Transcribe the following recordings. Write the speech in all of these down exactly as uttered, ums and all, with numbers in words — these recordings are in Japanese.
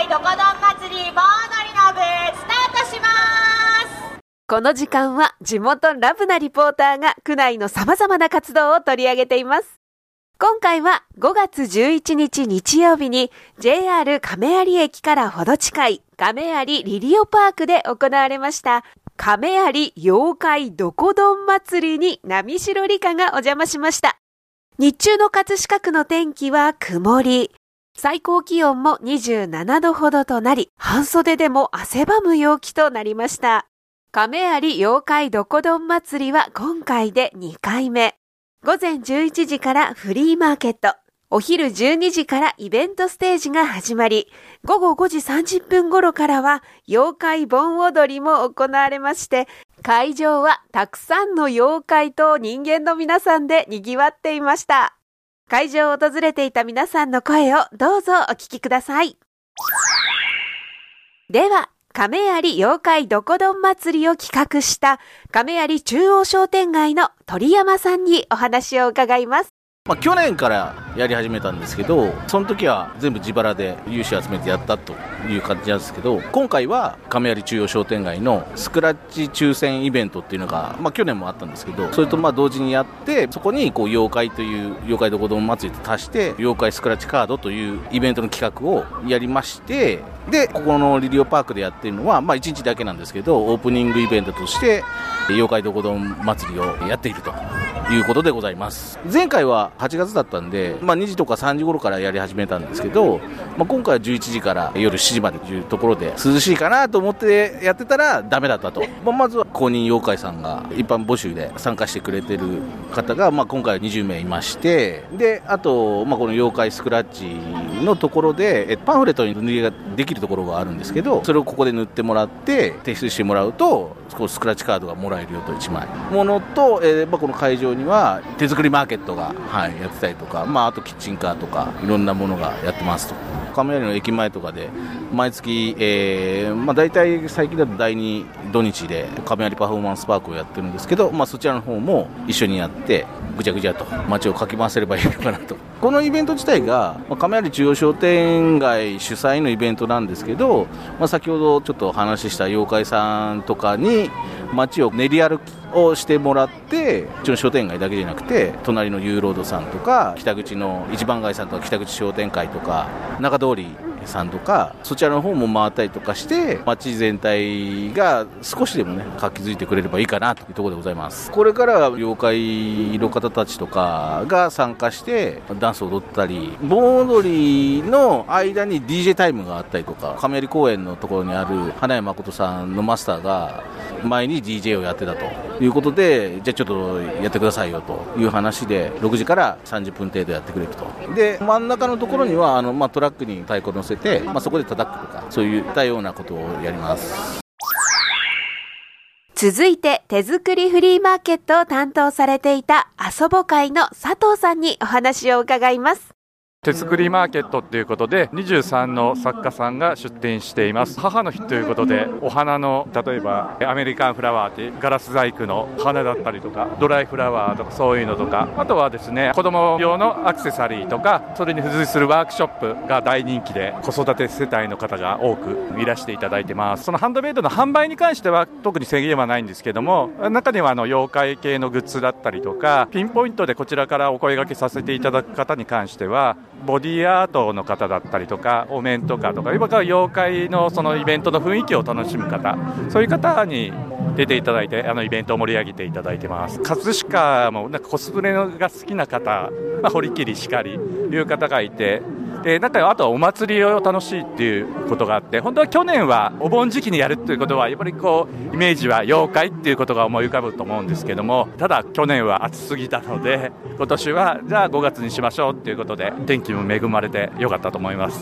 どこどん祭り盆踊りの部スタートします。 この時間は地元ラブなリポーターが区内の様々な活動を取り上げています。今回はごがつじゅういちにち日曜日に ジェイアール 亀有駅からほど近い亀有リリオパークで行われました亀有妖怪どこどん祭りに波代理香がお邪魔しました。日中の葛飾区の天気は曇り。最高気温もにじゅうななどほどとなり、半袖でも汗ばむ陽気となりました。亀有妖怪どこどん祭りは今回でにかいめ。午前じゅういちじからフリーマーケット、お昼じゅうにじからイベントステージが始まり、午後ごじさんじゅっぷん頃からは妖怪盆踊りも行われまして、会場はたくさんの妖怪と人間の皆さんで賑わっていました。会場を訪れていた皆さんの声をどうぞお聞きください。では、亀有妖怪どこどん祭りを企画した亀有中央商店街の鳥山さんにお話を伺います。 まあ、去年からやり始めたんですけど、その時は全部自腹で融資集めてやったという感じなんですけど、今回は亀有中央商店街のスクラッチ抽選イベントっていうのが、まあ、去年もあったんですけど、それとまあ同時にやって、そこにこう妖怪という妖怪どこどん祭りと足して妖怪スクラッチカードというイベントの企画をやりまして、でここのリリオパークでやってるのは、まあ、いちにちだけなんですけど、オープニングイベントとして妖怪どこどん祭りをやっているということでございます。前回ははちがつだったんで、まあ、にじとかさんじ頃からやり始めたんですけど、まあ、今回はじゅういちじから夜しちじまでというところで涼しいかなと思ってやってたらダメだったと、まあ、まずは公認妖怪さんが一般募集で参加してくれてる方が、まあ、今回はにじゅうめいいまして、であと、まあ、この妖怪スクラッチのところでパンフレットに塗りができるところがあるんですけど、それをここで塗ってもらって提出してもらうとスクラッチカードがもらえるよといちまいものと、えーまあ、この会場には手作りマーケットが、はい、やってたりとか、まあ、あとキッチンカーとかいろんなものがやってますと。亀有の駅前とかで毎月、えーまあ、大体最近だとだいに土日で亀有パフォーマンスパークをやってるんですけど、まあ、そちらの方も一緒にやってぐちゃぐちゃと街をかき回せればいいのかなと。このイベント自体が亀有中央商店街主催のイベントなんですけど、まあ、先ほどちょっとお話しした妖怪さんとかに街を練り歩きをしてもらって、うちの商店街だけじゃなくて隣のユーロードさんとか北口の一番街さんとか北口商店会とか中通りさんとかそちらの方も回ったりとかして街全体が少しでもね活気づいてくれればいいかなというところでございます。これからは妖怪の方たちとかが参加してダンスを踊ったり、盆踊りの間に ディージェー タイムがあったりとか、亀有公園のところにある花屋誠さんのマスターが前に ディージェー をやってたということで、じゃあちょっとやってくださいよという話でろくじからさんじゅっぷん程度やってくれると。で真ん中のところにはあの、まあ、トラックに太鼓乗せて、まあ、そこで叩くとかそういったようなことをやります。 続いて手作りフリーマーケットを担当されていた遊ぼ会の佐藤さんにお話を伺います。 手作りマーケットということでにじゅうさんの作家さんが出展しています。母の日ということでお花の例えばアメリカンフラワーというガラス細工の花だったりとかドライフラワーとかそういうのとか、あとはですね子供用のアクセサリーとかそれに付随するワークショップが大人気で子育て世帯の方が多くいらしていただいてます。そのハンドメイドの販売に関しては特に制限はないんですけども、中にはあの妖怪系のグッズだったりとかピンポイントでこちらからお声掛けさせていただく方に関してはボディアートの方だったりとかお面とかとか今から妖怪のそのイベントの雰囲気を楽しむ方、そういう方に出ていただいてあのイベントを盛り上げていただいてます。葛飾もなんかコスプレが好きな方、まあ、堀切しかりいう方がいて、でなんかあとはお祭りを楽しいっていうことがあって、本当は去年はお盆時期にやるっていうことはやっぱりこうイメージは妖怪っていうことが思い浮かぶと思うんですけども、ただ去年は暑すぎたので今年はじゃあごがつにしましょうっていうことで天気も恵まれてよかったと思います。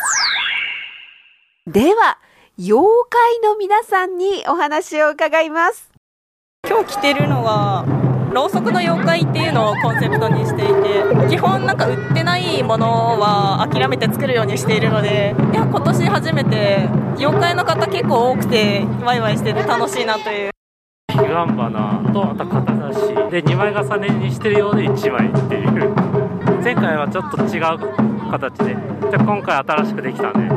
では妖怪の皆さんにお話を伺います。 今日着てるのはろうそくの妖怪っていうのをコンセプトにしていて、基本なんか売ってないものは諦めて作るようにしているので、いや今年初めて妖怪の方結構多くてワイワイしてて楽しいなという。 彼岸花とあと肩出しでにまい重ねにしてるようでいちまいっていう、前回はちょっと違う形で、じゃあ今回新しくできたね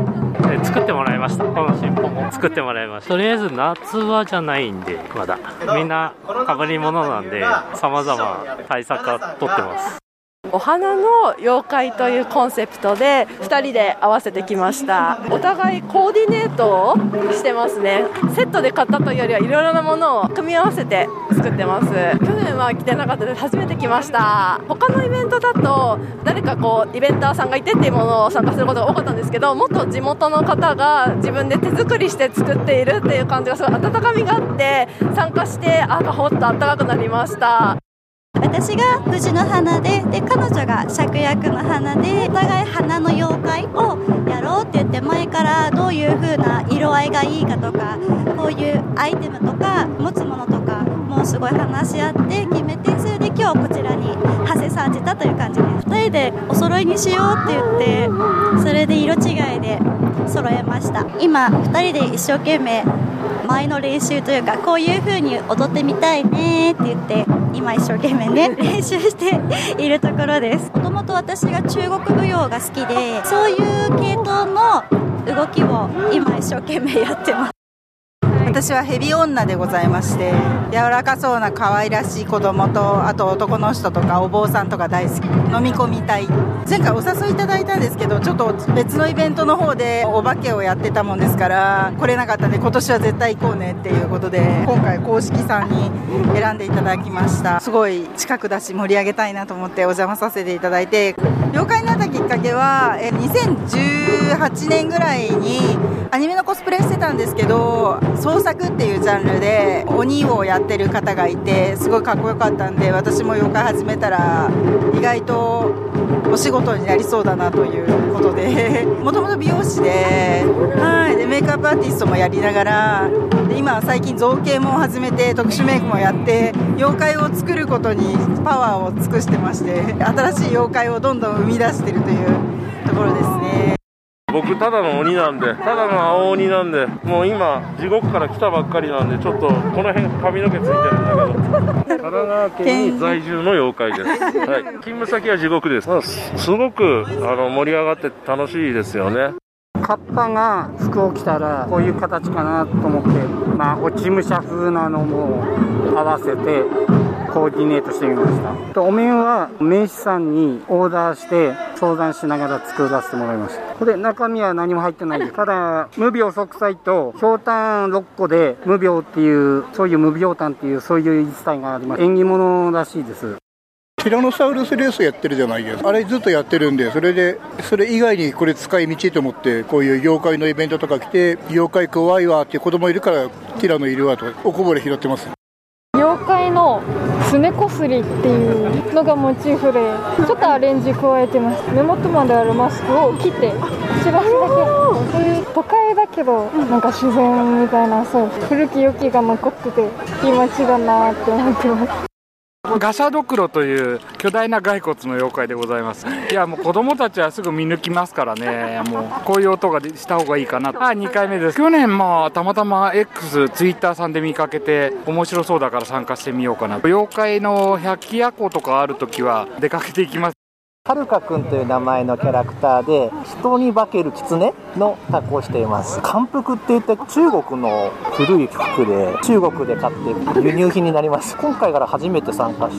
で作ってもらいました。この尻尾も作ってもらいました。とりあえず夏はじゃないんで、まだみんなかぶり物なんで様々対策は取ってます。 お花の妖怪というコンセプトでふたりで合わせてきました。お互いコーディネートをしてますね。セットで買ったというよりはいろいろなものを組み合わせて作ってます。去年は来てなかったので初めて来ました。他のイベントだと誰かこうイベンターさんがいてっていうものを参加することが多かったんですけど、もっと地元の方が自分で手作りして作っているっていう感じがすごい温かみがあって、参加してあほっと温かくなりました。 私が藤の花で、で彼女が芍薬の花で、お互い花の妖怪をやろうって言って前からどういう風な色合いがいいかとか、こういうアイテムとか持つものとかもうすごい話し合って決めて、それで今日こちらに馳せさんじたという感じです。ふたりでお揃いにしようって言って、それで色違いで揃えました。今ふたりで一生懸命前の練習というか、こういう風に踊ってみたいねって言って今一生懸命ね練習しているところです。もともと私が中国舞踊が好きで、そういう系統の動きを今一生懸命やってます。 私はヘビ女でございまして、柔らかそうな可愛らしい子供と、あと男の人とかお坊さんとか大好き、飲み込みたい。前回お誘いいただいたんですけど、ちょっと別のイベントの方でお化けをやってたもんですから来れなかったんで、今年は絶対行こうねっていうことで今回公式さんに選んでいただきました。すごい近くだし盛り上げたいなと思ってお邪魔させていただいて、妖怪になったきっかけはにせんじゅうはちねんぐらいにアニメのコスプレしてたんですけど、創作っていうジャンルで鬼をやってる方がいて、すごいかっこよかったんで、私も妖怪始めたら意外とお仕事になりそうだなということで、もともと美容師で、はい、でメイクアップアーティストもやりながら、で今は最近造形も始めて特殊メイクもやって、妖怪を作ることにパワーを尽くしてまして、新しい妖怪をどんどん生み出しているというところですね。 僕ただの鬼なんで、ただの青鬼なんで、もう今地獄から来たばっかりなんで、ちょっとこの辺髪の毛ついてるんだけど神奈川県に在住の妖怪です、はい、勤務先は地獄です。すごくあの盛り上がって楽しいですよね。 カッパが服を着たらこういう形かなと思って、まあ、落ち武者風なのも合わせてコーディネートしてみました。お面は名刺さんにオーダーして相談しながら作らせてもらいました。これ中身は何も入ってないです。ただ無病息災とひょうたんろっこで無病っていう、そういう無病炭っていうそういう言い伝えがあります。縁起物らしいです。 ティラノサウルスレースやってるじゃないですか。あれずっとやってるんで、それでそれ以外にこれ使い道と思って、こういう妖怪のイベントとか来て、妖怪怖いわっていう子供いるからティラノいるわとおこぼれ拾ってます。 妖怪のすねこすりっていうのがモチーフでちょっとアレンジ加えてます。目元まであるマスクを切ってチラシだけ、そういう都会だけどなんか自然みたいな、そう古き良きが残ってていい街だなって思ってます。 ガシャドクロという巨大な骸骨の妖怪でございます。いやもう子供たちはすぐ見抜きますからね、もうこういう音がした方がいいかな。あ、にかいめです。去年まあたまたま X ツイッターさんで見かけて面白そうだから参加してみようかな。妖怪の百鬼夜行とかあるときは出かけていきます。 はるかくんという名前のキャラクターで、人に化ける狐の格好をしています。漢服って言って中国の古い服で、中国で買って輸入品になります。今回から初めて参加して、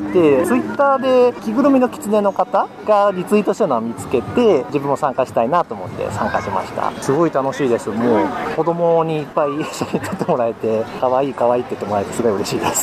ツイッターで着ぐるみの狐の方がリツイートしたのを見つけて、自分も参加したいなと思って参加しました。すごい楽しいです。もう子供にいっぱい写真撮ってもらえて、可愛い可愛いって言ってもらえてすごい嬉しいです。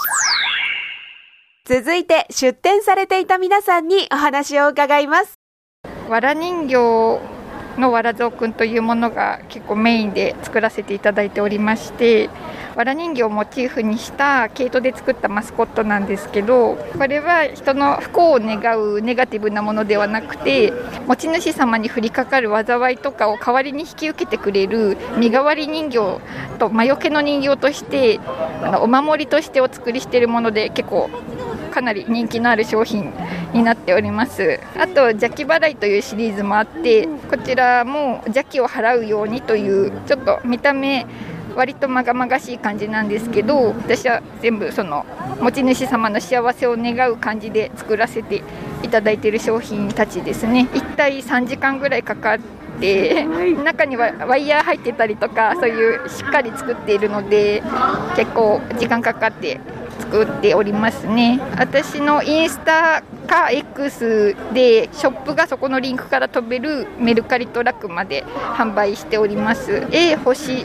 続いて出展されていた皆さんにお話を伺います。 わら人形のわらぞうくんというものが結構メインで作らせていただいておりまして、わら人形をモチーフにした毛糸で作ったマスコットなんですけど、これは人の不幸を願うネガティブなものではなくて、持ち主様に降りかかる災いとかを代わりに引き受けてくれる身代わり人形と魔除けの人形としてあのお守りとしてお作りしているもので、結構かなり人気のある商品になっております。あと邪気払いというシリーズもあって、こちらも邪気を払うようにというちょっと見た目割とまがまがしい感じなんですけど、私は全部その持ち主様の幸せを願う感じで作らせていただいている商品たちですね。一体さんじかんぐらいかかって、中にはワイヤー入ってたりとか、そういうしっかり作っているので結構時間かかって作っておりますね。私のインスタか X でショップがそこのリンクから飛べるメルカリとラクまで販売しております。 A 星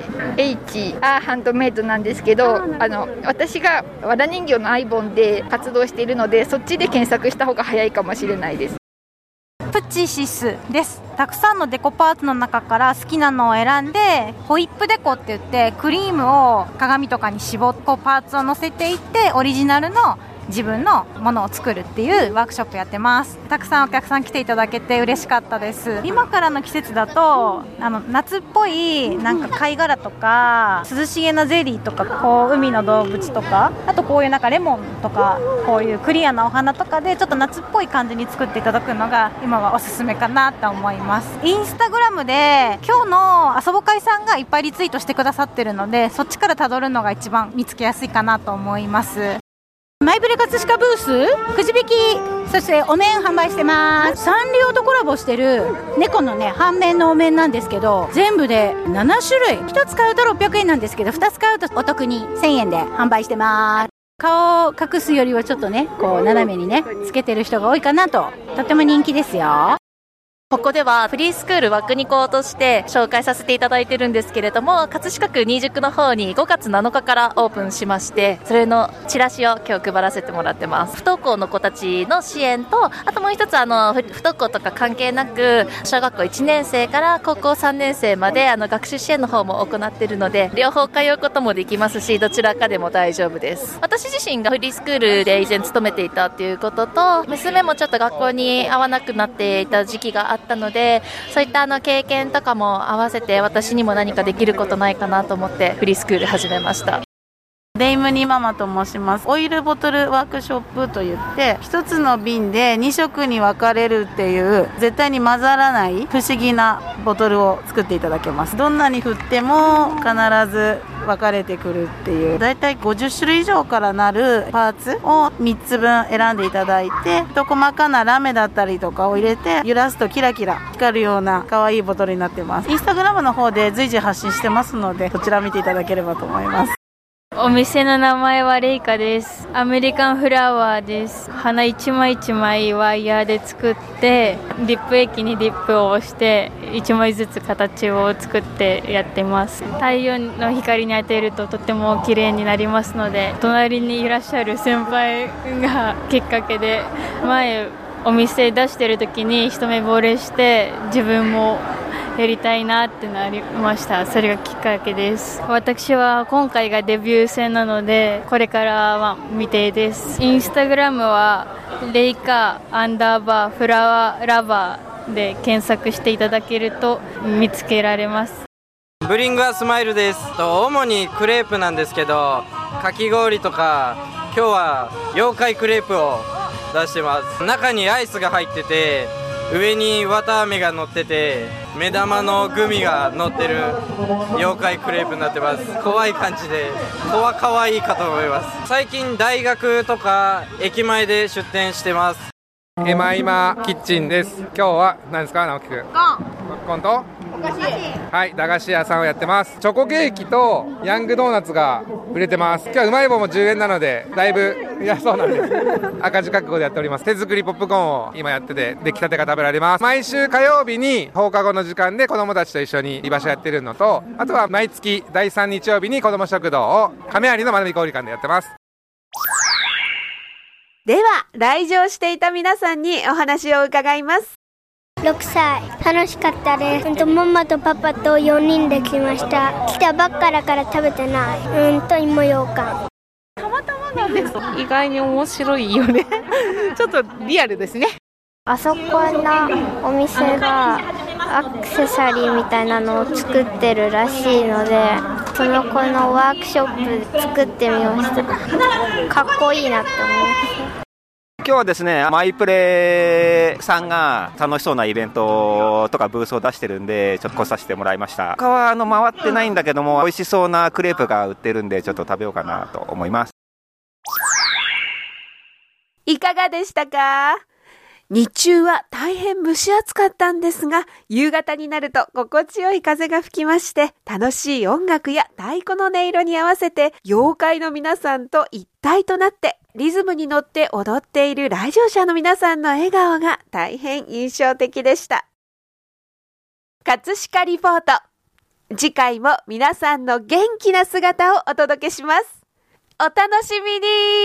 H あハンドメイドなんですけど、あの私がわら人形のアイボンで活動しているので、そっちで検索した方が早いかもしれないです。 プチシスです。たくさんのデコパーツの中から好きなのを選んで、ホイップデコって言ってクリームを鏡とかに絞ってこうパーツを乗せていってオリジナルの自分のものを作るっていうワークショップやってます。たくさんお客さん来ていただけて嬉しかったです。今からの季節だとあの夏っぽいなんか貝殻とか涼しげなゼリーとか、こう海の動物とか、あとこういうなんかレモンとか、こういうクリアなお花とかでちょっと夏っぽい感じに作っていただくのが今はおすすめかなと思います。インスタグラムで今日の遊ぼ会さんがいっぱいリツイートしてくださってるので、そっちからたどるのが一番見つけやすいかなと思います。マイブレ葛飾ブースくじ引き、そしてお面販売してます。サンリオとコラボしてる猫のね半面のお面なんですけど、全部でなな種類、ひとつ買うとろっぴゃくえんなんですけど、ふたつ買うとお得にせんえんで販売してます。顔を隠すよりはちょっとねこう斜めにねつけてる人が多いかなと、とても人気ですよ。 ここではフリースクールワクニコとして紹介させていただいてるんですけれども、葛飾区新宿の方にごがつなのかからオープンしまして、それのチラシを今日配らせてもらってます。不登校の子たちの支援と、あともう一つあの不登校とか関係なく小学校いちねん生から高校さんねん生まであの学習支援の方も行っているので、両方通うこともできますし、どちらかでも大丈夫です。私自身がフリースクールで以前勤めていたっていうことと、娘もちょっと学校に合わなくなっていた時期があったので、そういったあの経験とかも合わせて私にも何かできることないかなと思ってフリースクール始めました。 デイムニママと申します。オイルボトルワークショップといって、一つの瓶でに色に分かれるっていう絶対に混ざらない不思議なボトルを作っていただけます。どんなに振っても必ず分かれてくるっていう、だいたいごじゅっしゅるい以上からなるパーツをみっつぶん選んでいただいて、と細かなラメだったりとかを入れて揺らすとキラキラ光るような可愛いボトルになってます。インスタグラムの方で随時発信してますので、そちら見ていただければと思います。 お店の名前はレイカです。アメリカンフラワーです。花一枚一枚ワイヤーで作って、ディップ液にディップを押して一枚ずつ形を作ってやってます。太陽の光に当てるととても綺麗になりますので、隣にいらっしゃる先輩がきっかけで、前お店出してる時に一目惚れして自分もやりたいなってなりました。それがきっかけです。私は今回がデビュー戦なので、これからは未定です。インスタグラムはレイカアンダーバーフラワーラバーで検索していただけると見つけられます。 ブリングアスマイルです。主にクレープなんですけど、かき氷とか今日は妖怪クレープを出してます。中にアイスが入ってて、上に綿あめが乗ってて、目玉のグミが乗ってる妖怪クレープになってます。怖い感じで、怖かわいいかと思います。最近大学とか駅前で出店してます。 エマイマキッチンです。今日は何ですか、直樹くん。コンとお菓子。 はい、駄菓子屋さんをやってます。チョコケーキとヤングドーナツが売れてます。今日はうまい棒もじゅうえんなので、だいぶ、いや、そうなんです。赤字覚悟でやっております。手作りポップコーンを今やってて、出来たてが食べられます。毎週火曜日に放課後の時間で子供たちと一緒に居場所やってるのと、あとは毎月だいさん日曜日に子供食堂を亀有の学び小売館でやってます。 では、来場していた皆さんにお話を伺います。 ろくさい、楽しかったです。うんとママとパパとよにんで来ました。来たばっからから食べてない。うんと芋ようかん。 たまたまなんです。意外に面白いよね。ちょっとリアルですね。 あそこのお店がアクセサリーみたいなのを作ってるらしいので、その子のワークショップ作ってみました。かっこいいなって思いました。 今日はですね、マイプレさんが楽しそうなイベントとかブースを出してるんで、ちょっと来させてもらいました。他はあの回ってないんだけども、美味しそうなクレープが売ってるんで、ちょっと食べようかなと思います。 いかがでしたか？ 日中は大変蒸し暑かったんですが、夕方になると心地よい風が吹きまして、楽しい音楽や太鼓の音色に合わせて、妖怪の皆さんと一体となって、リズムに乗って踊っている来場者の皆さんの笑顔が大変印象的でした。葛飾リポート。次回も皆さんの元気な姿をお届けします。お楽しみに。